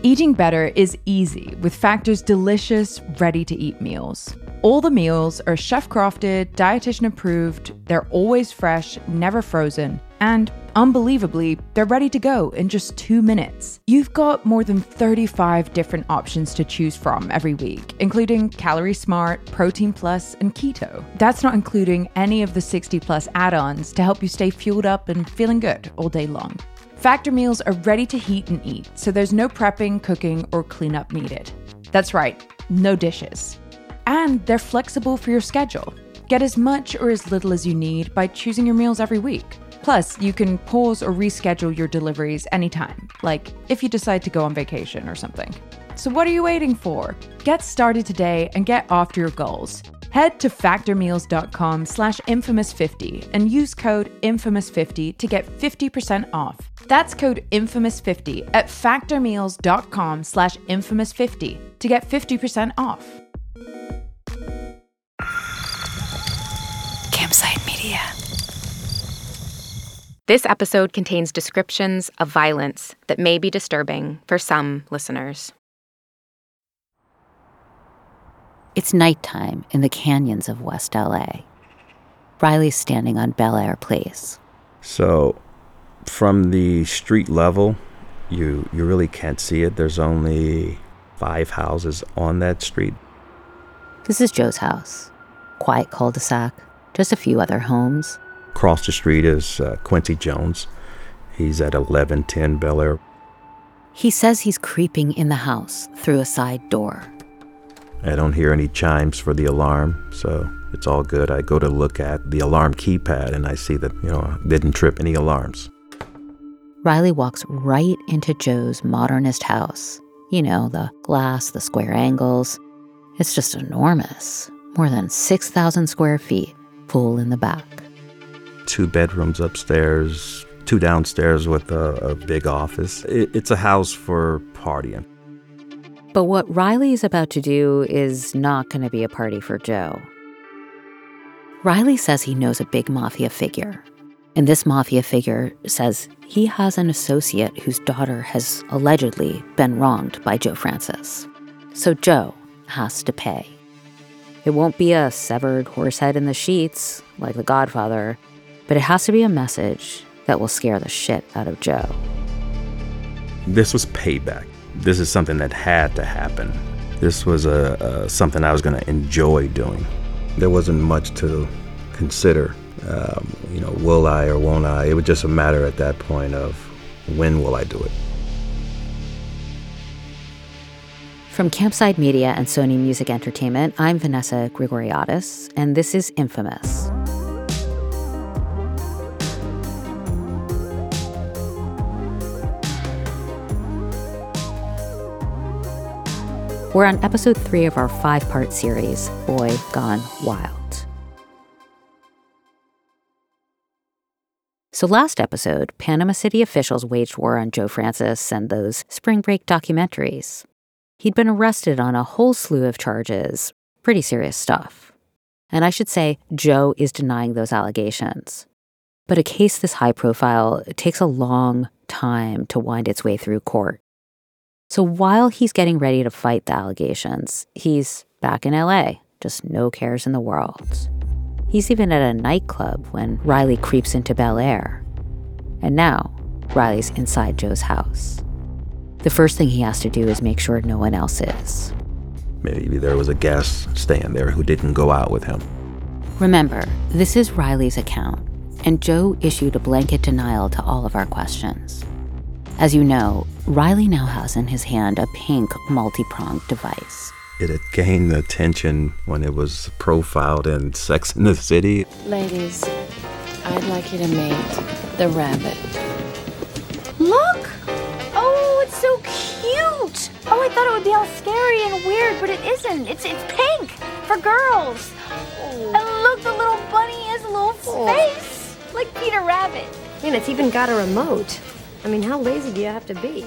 Eating better is easy with Factor's delicious, ready-to-eat meals. All the meals are chef-crafted, dietitian-approved, they're always fresh, never frozen, and unbelievably, they're ready to go in just 2 minutes. You've got more than 35 different options to choose from every week, including Calorie Smart, Protein Plus, and Keto. That's not including any of the 60-plus add-ons to help you stay fueled up and feeling good all day long. Factor meals are ready to heat and eat, so there's no prepping, cooking, or cleanup needed. That's right, no dishes. And they're flexible for your schedule. Get as much or as little as you need by choosing your meals every week. Plus, you can pause or reschedule your deliveries anytime, like if you decide to go on vacation or something. So what are you waiting for? Get started today and get after your goals. Head to factormeals.com/infamous50 and use code infamous50 to get 50% off. That's code infamous50 at factormeals.com/infamous50 to get 50% off. Campsite Media. This episode contains descriptions of violence that may be disturbing for some listeners. It's nighttime in the canyons of West LA. Riley's standing on Bel Air Place. So, from the street level, you really can't see it. There's only 5 houses on that street. This is Joe's house. Quiet cul-de-sac, just a few other homes. Across the street is Quincy Jones. He's at 1110 Bel Air. He says he's creeping in the house through a side door. I don't hear any chimes for the alarm, so it's all good. I go to look at the alarm keypad and I see that, I didn't trip any alarms. Riley walks right into Joe's modernist house. The glass, the square angles. It's just enormous. More than 6,000 square feet, pool in the back. 2 bedrooms upstairs, 2 downstairs with a big office. It's a house for partying. But what Riley is about to do is not going to be a party for Joe. Riley says he knows a big mafia figure. And this mafia figure says he has an associate whose daughter has allegedly been wronged by Joe Francis. So Joe has to pay. It won't be a severed horse head in the sheets, like The Godfather, but it has to be a message that will scare the shit out of Joe. This was payback. This is something that had to happen. This was something I was going to enjoy doing. There wasn't much to consider. Will I or won't I? It was just a matter at that point of when will I do it. From Campside Media and Sony Music Entertainment, I'm Vanessa Grigoriadis, and this is Infamous. We're on episode 3 of our 5-part series, Boy Gone Wild. So last episode, Panama City officials waged war on Joe Francis and those spring break documentaries. He'd been arrested on a whole slew of charges, pretty serious stuff. And I should say, Joe is denying those allegations. But a case this high profile takes a long time to wind its way through court. So while he's getting ready to fight the allegations, he's back in LA, just no cares in the world. He's even at a nightclub when Riley creeps into Bel Air. And now, Riley's inside Joe's house. The first thing he has to do is make sure no one else is. Maybe there was a guest staying there who didn't go out with him. Remember, this is Riley's account, and Joe issued a blanket denial to all of our questions. As you know, Riley now has in his hand a pink multi-pronged device. It had gained attention when it was profiled in Sex and the City. Ladies, I'd like you to meet the rabbit. Look! Oh, it's so cute! Oh, I thought it would be all scary and weird, but it isn't. It's pink for girls. Oh. And look, the little bunny has a little face, like Peter Rabbit. And it's even got a remote. I mean, how lazy do you have to be?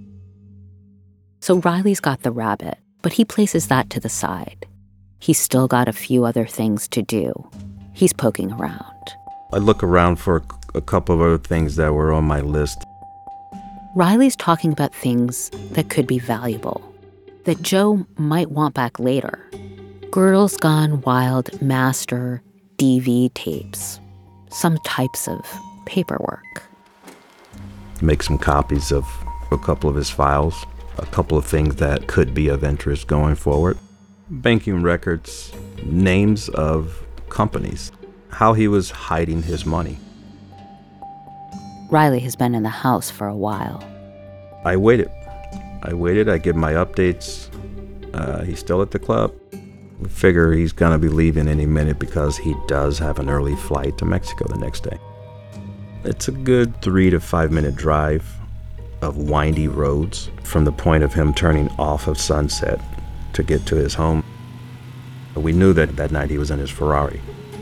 So Riley's got the rabbit, but he places that to the side. He's still got a few other things to do. He's poking around. I look around for a couple of other things that were on my list. Riley's talking about things that could be valuable, that Joe might want back later. Girls Gone Wild master DV tapes, some types of paperwork. Make some copies of a couple of his files, a couple of things that could be of interest going forward. Banking records, names of companies, how he was hiding his money. Riley has been in the house for a while. I waited. I give my updates. He's still at the club. We figure he's gonna be leaving any minute because he does have an early flight to Mexico the next day. It's a good 3 to 5 minute drive of windy roads from the point of him turning off of Sunset to get to his home. We knew that night he was in his Ferrari.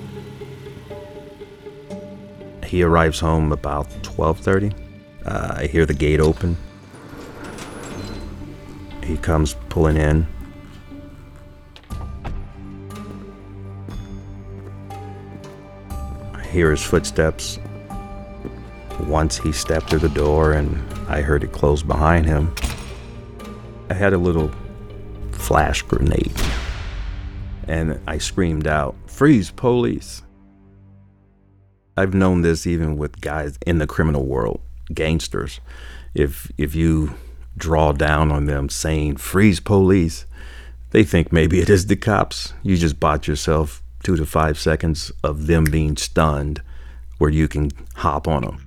He arrives home about 12:30. I hear the gate open. He comes pulling in. I hear his footsteps. Once he stepped through the door and I heard it close behind him, I had a little flash grenade. And I screamed out, "Freeze, police!" I've known this even with guys in the criminal world, gangsters. If you draw down on them saying, "Freeze, police," they think maybe it is the cops. You just bought yourself 2 to 5 seconds of them being stunned where you can hop on them.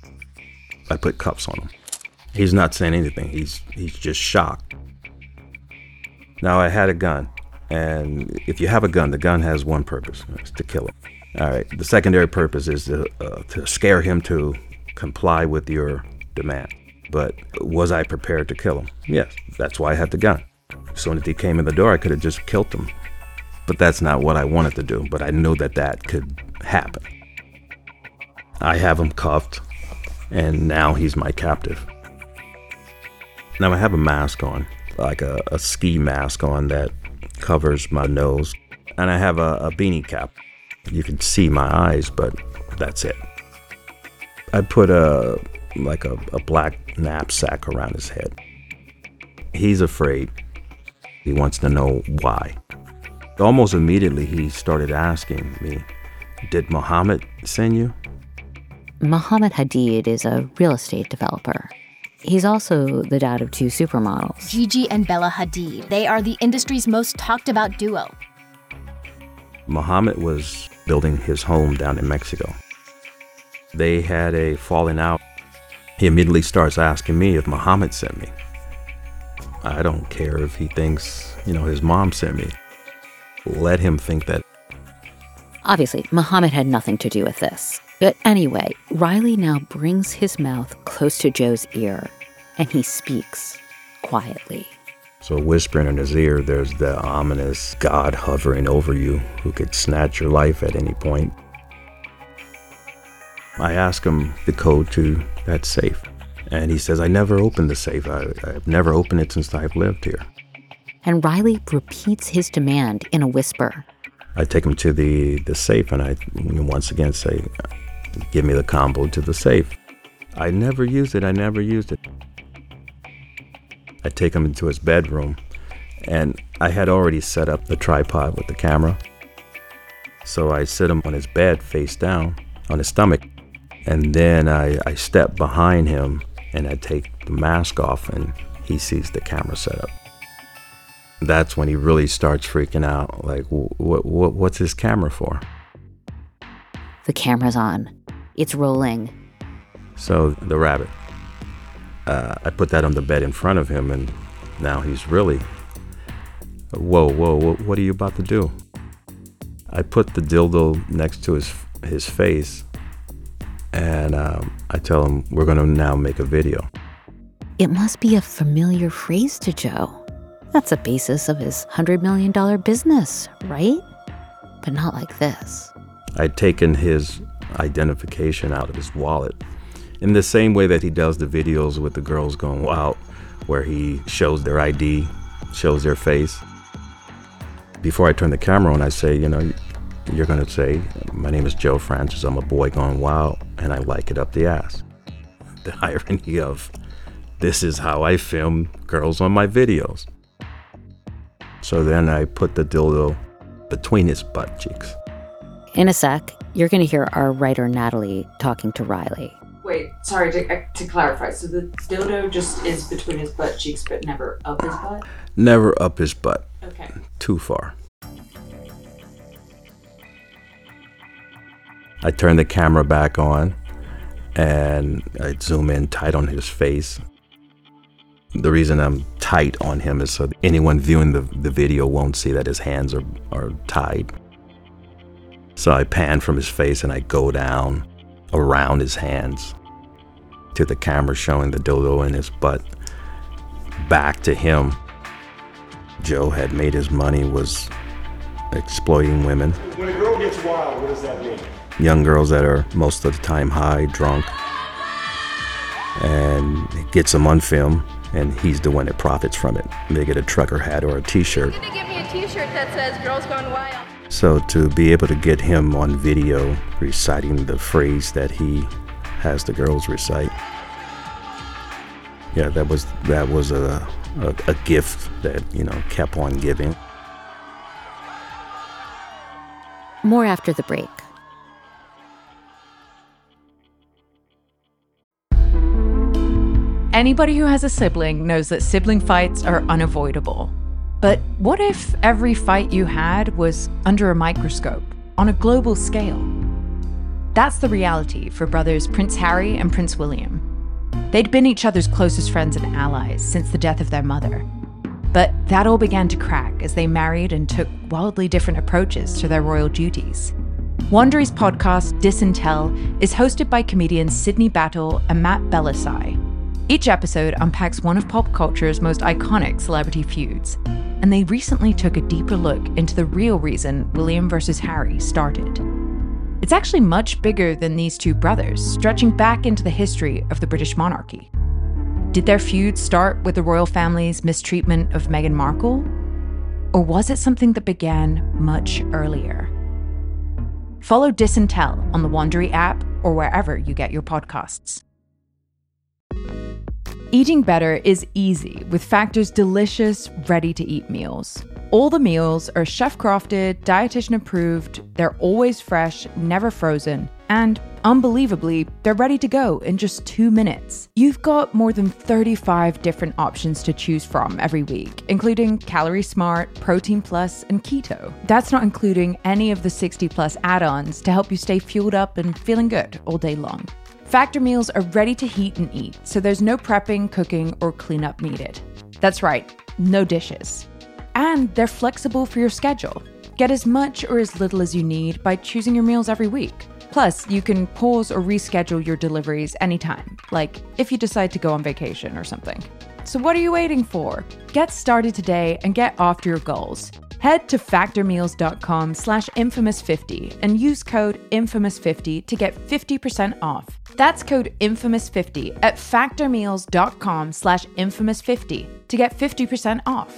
I put cuffs on him. He's not saying anything. He's just shocked. Now, I had a gun. And if you have a gun, the gun has one purpose. It's to kill him. All right. The secondary purpose is to scare him to comply with your demand. But was I prepared to kill him? Yes. That's why I had the gun. As soon as he came in the door, I could have just killed him. But that's not what I wanted to do. But I knew that could happen. I have him cuffed, and now he's my captive. Now I have a mask on, like a ski mask on that covers my nose, and I have a beanie cap. You can see my eyes, but that's it. I put a black knapsack around his head. He's afraid. He wants to know why. Almost immediately he started asking me, "Did Mohammed send you?" Mohammed Hadid is a real estate developer. He's also the dad of 2 supermodels. Gigi and Bella Hadid. They are the industry's most talked about duo. Mohammed was building his home down in Mexico. They had a falling out. He immediately starts asking me if Mohammed sent me. I don't care if he thinks, his mom sent me. Let him think that. Obviously, Mohammed had nothing to do with this. But anyway, Riley now brings his mouth close to Joe's ear, and he speaks quietly. So whispering in his ear, there's the ominous God hovering over you who could snatch your life at any point. I ask him the code to that safe, and he says, "I never opened the safe. I've never opened it since I've lived here." And Riley repeats his demand in a whisper. I take him to the safe, and I once again say, "Give me the combo to the safe." I never used it. I take him into his bedroom, and I had already set up the tripod with the camera. So I sit him on his bed face down, on his stomach, and then I step behind him, and I take the mask off, and he sees the camera set up. That's when he really starts freaking out, like, what's his camera for? The camera's on. It's rolling. So the rabbit. I put that on the bed in front of him, and now he's really, whoa, what are you about to do? I put the dildo next to his face, and I tell him, we're going to now make a video. It must be a familiar phrase to Joe. That's the basis of his $100 million business, right? But not like this. I'd taken his identification out of his wallet in the same way that he does the videos with the girls going wild, where he shows their ID, shows their face. Before I turn the camera on, I say, you're going to say, "My name is Joe Francis. I'm a boy gone wild, and I like it up the ass." The irony of This is how I film girls on my videos. So then I put the dildo between his butt cheeks. In a sec, you're going to hear our writer Natalie talking to Riley. Wait, sorry, to clarify. So the dildo just is between his butt cheeks, but never up his butt? Never up his butt. Okay. Too far. I turn the camera back on and I zoom in tight on his face. The reason I'm tight on him is so anyone viewing the video won't see that his hands are tied. So I pan from his face and I go down around his hands to the camera showing the dildo in his butt. Back to him. Joe had made his money, was exploiting women. When a girl gets wild, what does that mean? Young girls that are most of the time high, drunk, and gets them on film, and he's the one that profits from it. They get a trucker hat or a t-shirt. You're gonna give me a t-shirt that says Girls Gone Wild. So to be able to get him on video reciting the phrase that he has the girls recite, yeah, that was a gift that, kept on giving. More after the break. Anybody who has a sibling knows that sibling fights are unavoidable. But what if every fight you had was under a microscope, on a global scale? That's the reality for brothers Prince Harry and Prince William. They'd been each other's closest friends and allies since the death of their mother. But that all began to crack as they married and took wildly different approaches to their royal duties. Wondery's podcast, Disintel, is hosted by comedians Sydney Battle and Matt Belisai. Each episode unpacks one of pop culture's most iconic celebrity feuds, and they recently took a deeper look into the real reason William versus Harry started. It's actually much bigger than these two brothers, stretching back into the history of the British monarchy. Did their feud start with the royal family's mistreatment of Meghan Markle? Or was it something that began much earlier? Follow Disintel on the Wondery app or wherever you get your podcasts. Eating better is easy with Factor's delicious, ready-to-eat meals. All the meals are chef-crafted, dietitian-approved, they're always fresh, never frozen, and unbelievably, they're ready to go in just 2 minutes. You've got more than 35 different options to choose from every week, including Calorie Smart, Protein Plus, and Keto. That's not including any of the 60-plus add-ons to help you stay fueled up and feeling good all day long. Factor meals are ready to heat and eat, so there's no prepping, cooking, or cleanup needed. That's right, no dishes. And they're flexible for your schedule. Get as much or as little as you need by choosing your meals every week. Plus, you can pause or reschedule your deliveries anytime, like if you decide to go on vacation or something. So what are you waiting for? Get started today and get after your goals. Head to factormeals.com/infamous50 and use code infamous50 to get 50% off. That's code infamous50 at factormeals.com/infamous50 to get 50% off.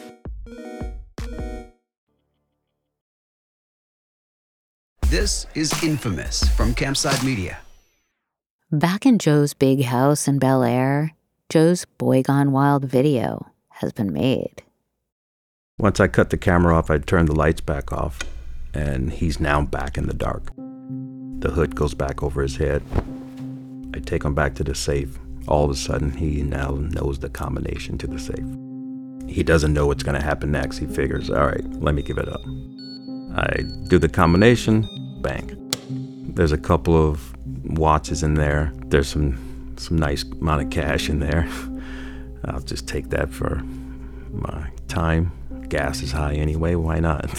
This is Infamous from Campside Media. Back in Joe's big house in Bel Air, Joe's Boy Gone Wild video has been made. Once I cut the camera off, I turn the lights back off, and he's now back in the dark. The hood goes back over his head. I take him back to the safe. All of a sudden, he now knows the combination to the safe. He doesn't know what's going to happen next. He figures, all right, let me give it up. I do the combination, bang. There's a couple of watches in there. There's some nice amount of cash in there. I'll just take that for my time. Gas is high anyway, why not?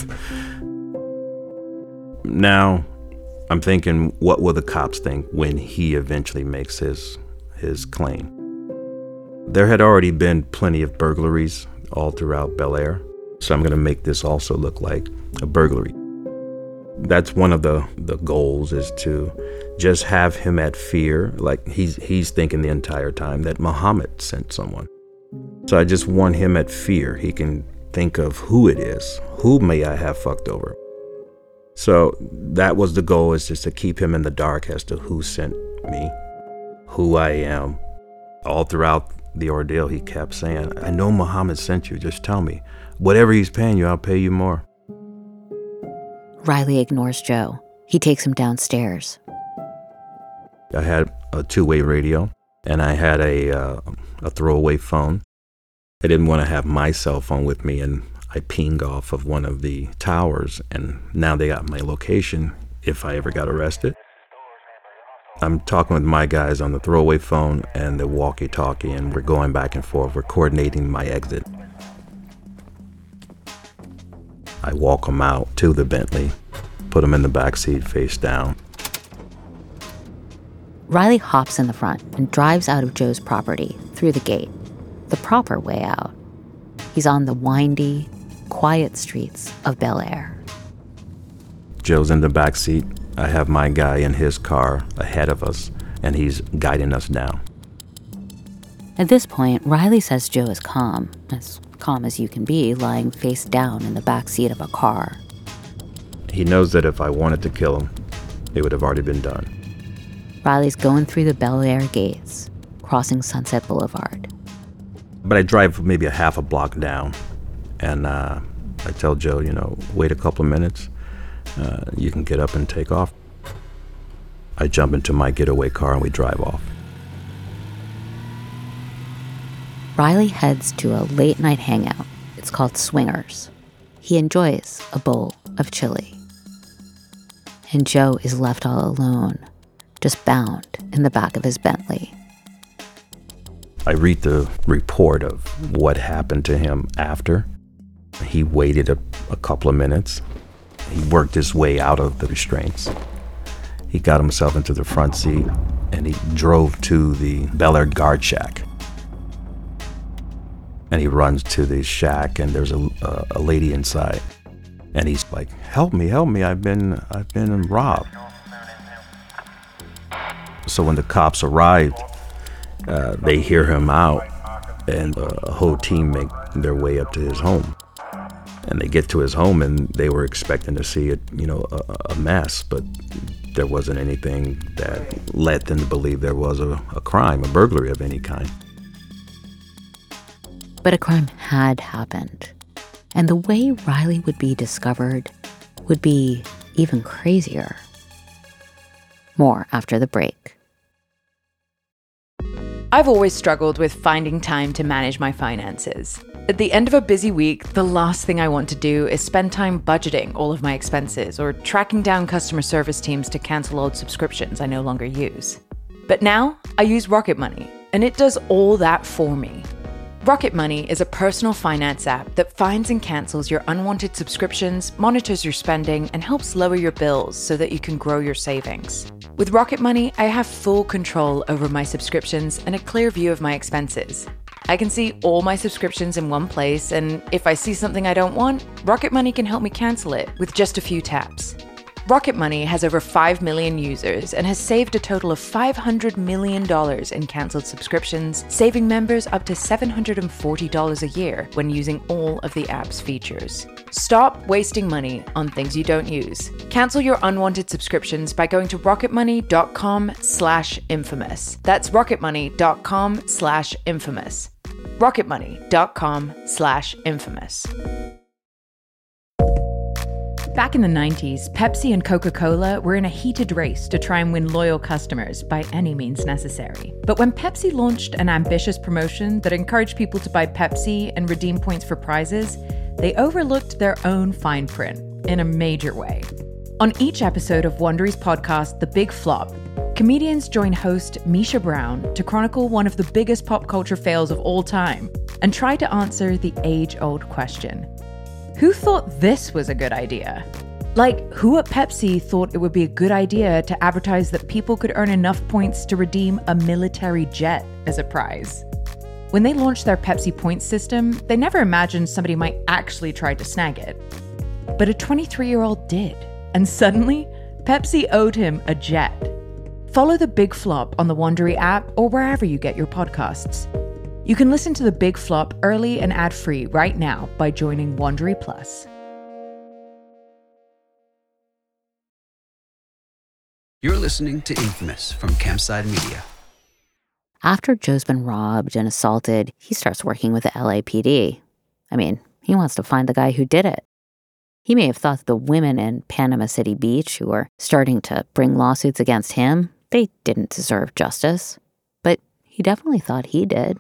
Now, I'm thinking, what will the cops think when he eventually makes his claim? There had already been plenty of burglaries all throughout Bel Air, so I'm going to make this also look like a burglary. That's one of the goals, is to just have him at fear, like he's thinking the entire time that Muhammad sent someone. So I just want him at fear. He can think of who it is. Who may I have fucked over? So that was the goal, is just to keep him in the dark as to who sent me, who I am. All throughout the ordeal, he kept saying, I know Muhammad sent you, just tell me. Whatever he's paying you, I'll pay you more. Riley ignores Joe. He takes him downstairs. I had a two-way radio, and I had a throwaway phone. I didn't want to have my cell phone with me, and I pinged off of one of the towers, and now they got my location if I ever got arrested. I'm talking with my guys on the throwaway phone and the walkie-talkie, and we're going back and forth. We're coordinating my exit. I walk them out to the Bentley, put them in the backseat face down. Riley hops in the front and drives out of Joe's property through the gate, the proper way out. He's on the windy, quiet streets of Bel Air. Joe's in the backseat. I have my guy in his car ahead of us, and he's guiding us down. At this point, Riley says Joe is calm as you can be, lying face down in the backseat of a car. He knows that if I wanted to kill him, it would have already been done. Riley's going through the Bel Air gates, crossing Sunset Boulevard. But I drive maybe a half a block down, and I tell Joe, wait a couple of minutes. You can get up and take off. I jump into my getaway car and we drive off. Riley heads to a late-night hangout. It's called Swingers. He enjoys a bowl of chili. And Joe is left all alone, just bound in the back of his Bentley. I read the report of what happened to him after. He waited a couple of minutes. He worked his way out of the restraints. He got himself into the front seat and he drove to the Bel Air guard shack. And he runs to the shack and there's a lady inside. And he's like, help me, I've been robbed. So when the cops arrived, they hear him out and a whole team make their way up to his home. And they get to his home and they were expecting to see a mess, but there wasn't anything that led them to believe there was a crime, a burglary of any kind. But a crime had happened. And the way Riley would be discovered would be even crazier. More after the break. I've always struggled with finding time to manage my finances. At the end of a busy week, the last thing I want to do is spend time budgeting all of my expenses or tracking down customer service teams to cancel old subscriptions I no longer use. But now, I use Rocket Money, and it does all that for me. Rocket Money is a personal finance app that finds and cancels your unwanted subscriptions, monitors your spending, and helps lower your bills so that you can grow your savings. With Rocket Money, I have full control over my subscriptions and a clear view of my expenses. I can see all my subscriptions in one place, and if I see something I don't want, Rocket Money can help me cancel it with just a few taps. Rocket Money has over 5 million users and has saved a total of $500 million in canceled subscriptions, saving members up to $740 a year when using all of the app's features. Stop wasting money on things you don't use. Cancel your unwanted subscriptions by going to rocketmoney.com/infamous. That's rocketmoney.com/infamous. rocketmoney.com/infamous. Back in the 90s, Pepsi and Coca-Cola were in a heated race to try and win loyal customers by any means necessary. But when Pepsi launched an ambitious promotion that encouraged people to buy Pepsi and redeem points for prizes, they overlooked their own fine print in a major way. On each episode of Wondery's podcast, The Big Flop, comedians join host Misha Brown to chronicle one of the biggest pop culture fails of all time and try to answer the age-old question: who thought this was a good idea? Like, who at Pepsi thought it would be a good idea to advertise that people could earn enough points to redeem a military jet as a prize? When they launched their Pepsi points system, they never imagined somebody might actually try to snag it. But a 23-year-old did, and suddenly, Pepsi owed him a jet. Follow The Big Flop on the Wondery app or wherever you get your podcasts. You can listen to The Big Flop early and ad-free right now by joining Wondery Plus. You're listening to Infamous from Campside Media. After Joe's been robbed and assaulted, he starts working with the LAPD. I mean, he wants to find the guy who did it. He may have thought the women in Panama City Beach who were starting to bring lawsuits against him, they didn't deserve justice. But he definitely thought he did.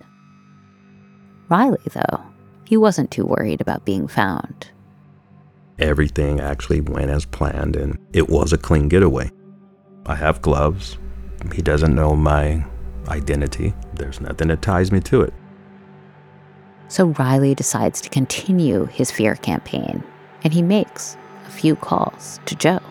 Riley, though, he wasn't too worried about being found. Everything actually went as planned, and it was a clean getaway. I have gloves. He doesn't know my identity. There's nothing that ties me to it. So Riley decides to continue his fear campaign, and he makes a few calls to Joe.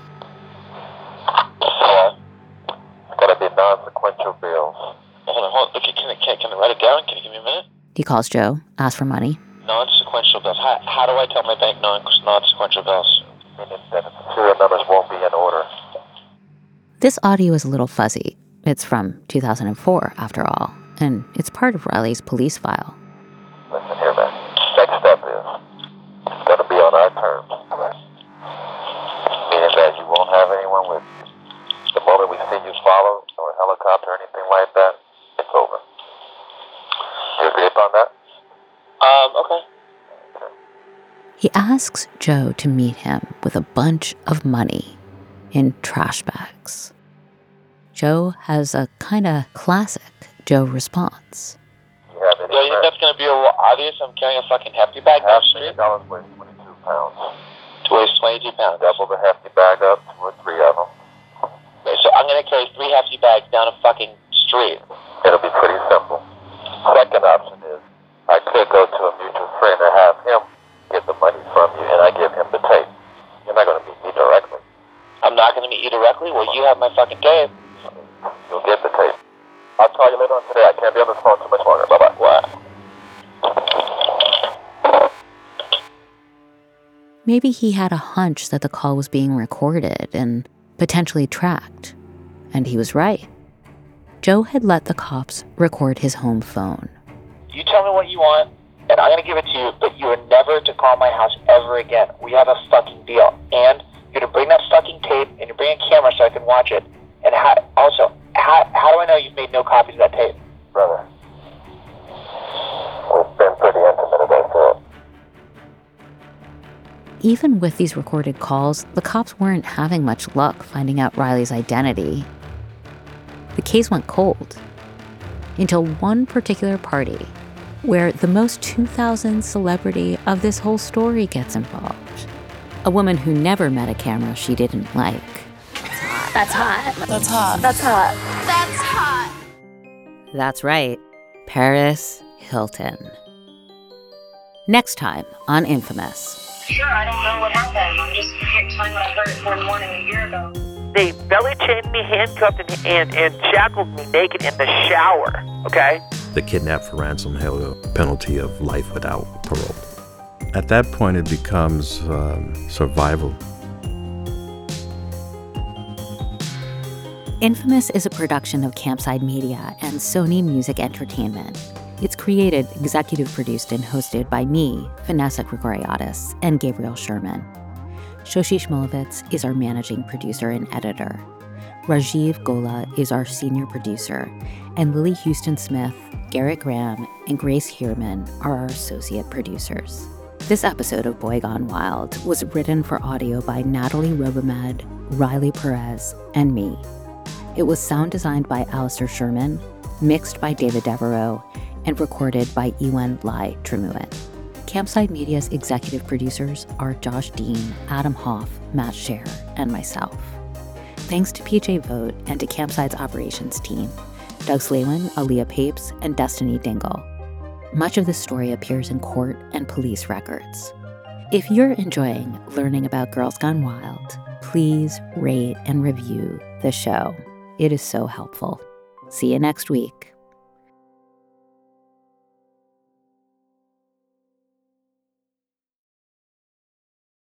Hello? Gotta be non-sequential bills. Hold on. Look, can I write it down? Can you give me a minute? He calls Joe, asks for money. Non-sequential bills. How do I tell my bank non-sequential bills? Meaning that the serial numbers won't be in order. This audio is a little fuzzy. It's from 2004, after all, and it's part of Riley's police file. Listen here, man. Next step is it's going to be on our terms. Meaning that you won't have anyone with you. The moment we see you follow or a helicopter or anything like that, it's over. You agree upon that? Okay. He asks Joe to meet him with a bunch of money in trash bags. Joe has a kind of classic Joe response. You think that's going to be a little obvious? I'm carrying a fucking hefty bag down the street. $1 weighs 22 pounds. It weighs 22 pounds. Double the hefty bag up, 2 or 3 of them. Okay, so I'm going to carry 3 hefty bags down a fucking street. It'll be pretty simple. Second option is I could go to a mutual friend and have him get the money from you, and I give him the tape. You're not going to meet me directly. I'm not going to meet you directly? Well, you have my fucking tape. You'll get the tape. I'll call you later on today. I can't be on this phone too much longer. Bye-bye. What? Maybe he had a hunch that the call was being recorded and potentially tracked. And he was right. Joe had let the cops record his home phone. You tell me what you want, and I'm going to give it to you, but you are never to call my house ever again. We have a fucking deal. And you're to bring that fucking tape, and you bring a camera so I can watch it. And how do I know you've made no copies of that tape? Brother, we've been pretty intimate about that. Even with these recorded calls, the cops weren't having much luck finding out Riley's identity. The case went cold until one particular party where the most 2000 celebrity of this whole story gets involved. A woman who never met a camera she didn't like. That's hot. That's hot. That's hot. That's hot. That's right, Paris Hilton. Next time on Infamous. Sure, I don't know what happened. I'm just telling what I heard one morning a year ago. They belly chained me, handcuffed, and shackled me naked in the shower, okay? The kidnapped for ransom held a penalty of life without parole. At that point, it becomes survival. Infamous is a production of Campside Media and Sony Music Entertainment. It's created, executive produced, and hosted by me, Vanessa Gregoriadis, and Gabriel Sherman. Shoshi Shmulevitz is our managing producer and editor. Rajiv Gola is our senior producer, and Lily Houston Smith, Garrett Graham, and Grace Heerman are our associate producers. This episode of Boy Gone Wild was written for audio by Natalie Robomed, Riley Perez, and me. It was sound designed by Alistair Sherman, mixed by David Devereaux, and recorded by Ewan Lai Tremuin. Campside Media's executive producers are Josh Dean, Adam Hoff, Matt Scher, and myself. Thanks to PJ Vogt and to Campside's operations team, Doug Slawin, Aaliyah Papes, and Destiny Dingle. Much of this story appears in court and police records. If you're enjoying learning about Girls Gone Wild, please rate and review the show. It is so helpful. See you next week.